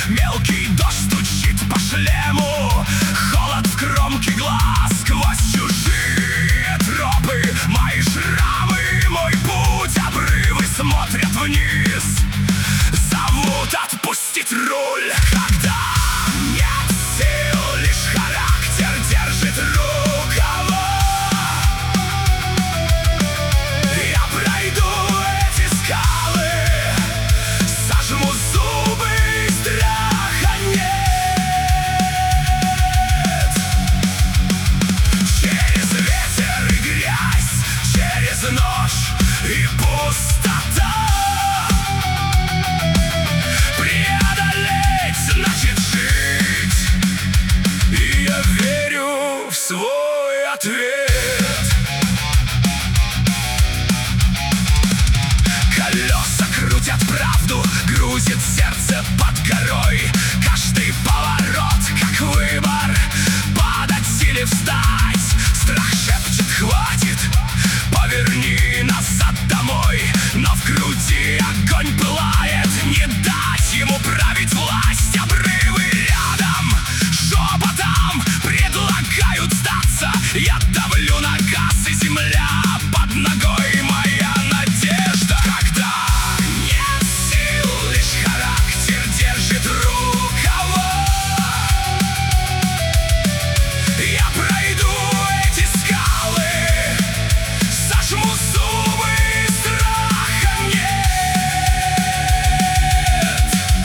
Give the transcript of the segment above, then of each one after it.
Мелкий дождь стучит по шлему, холод в кромке глаз. Сквозь чужие тропы мои шрамы, мой путь, обрывы смотрят вниз, зовут отпустить руль. Когда нет сил, лишь характер держит рукава. Я пройду эти скалы, сожму зубы, и страха нет. Через ветер и грязь, через ночь и пустота. Преодолеть значит жить, и я верю в свой ответ. Колеса крутят правду, грузит сердце под горой. Каждый поворот как выбор, падать или встать. Страх шепчет: хватит, поверни назад домой. Но в груди огонь пылает, не дать ему править власть. Обрывы рядом, шепотом предлагают сдаться. Я давлю на газ, и земля под ногой моя надежда. Когда нет сил, лишь характер держит рукава. Я пройду эти скалы, сожму зубы, и страха нет.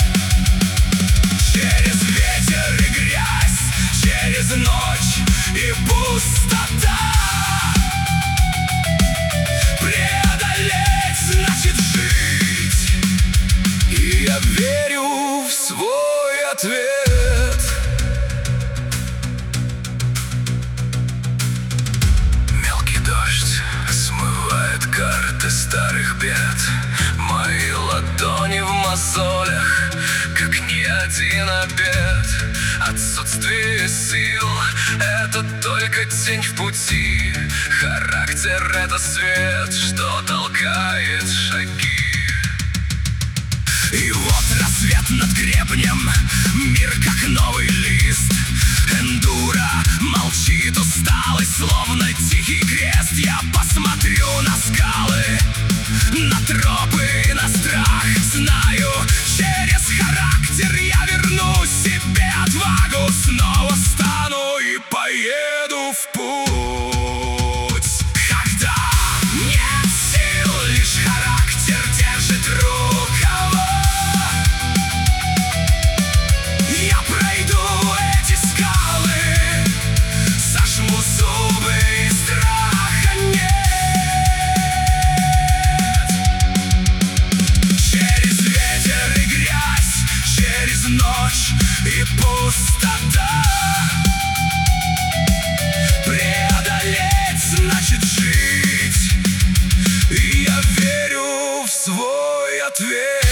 Через ветер и грязь, через ночь и пустота. Преодолеть значит жить, и я верю в свой ответ. Мелкий дождь смывает карты старых бед. Мои ладони в мозолях, как ни один обед. Отсутствие сил — это только тень в пути. Характер — это свет, что толкает шаги. И вот рассвет над гребнем, мир как новый лист. Эндуро молчит, усталый, словно тихий крест. Я посмотрю на скалы, на тропы, на страх. Знаю, через характер я верну себе отвагу. Снова встану и поеду в путь. Когда нет сил, лишь характер держит рукава. Я пройду эти скалы, сожму зубы, и страха нет. Через ветер и грязь, через ночь и пустота. Преодолеть значит жить, и я верю в свой ответ.